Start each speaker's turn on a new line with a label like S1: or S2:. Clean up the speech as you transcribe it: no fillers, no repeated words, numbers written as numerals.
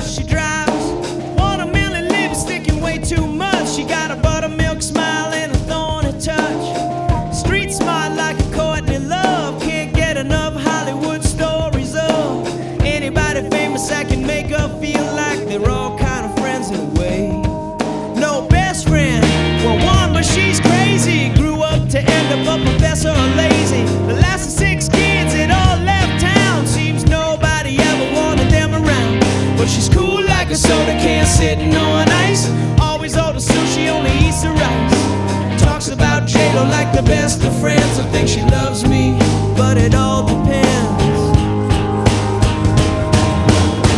S1: bus she drives. Watermelon lipstick and way too much. She got a buttermilk smile and a thorny touch. Street smart like a Courtney Love. Can't get enough Hollywood stories of anybody famous I can make her feel like they're all kind of friends in a way. No best friend, well one, but she's crazy. Grew up to end up a professor or lazy. The last of 6 kids that all left town. Seems nobody ever wanted them around. But she's cool like a soda can sitting on ice. Always order sushi, only eats the rice. Talks about J-Lo like the best of friends. I think she loves me, but it all depends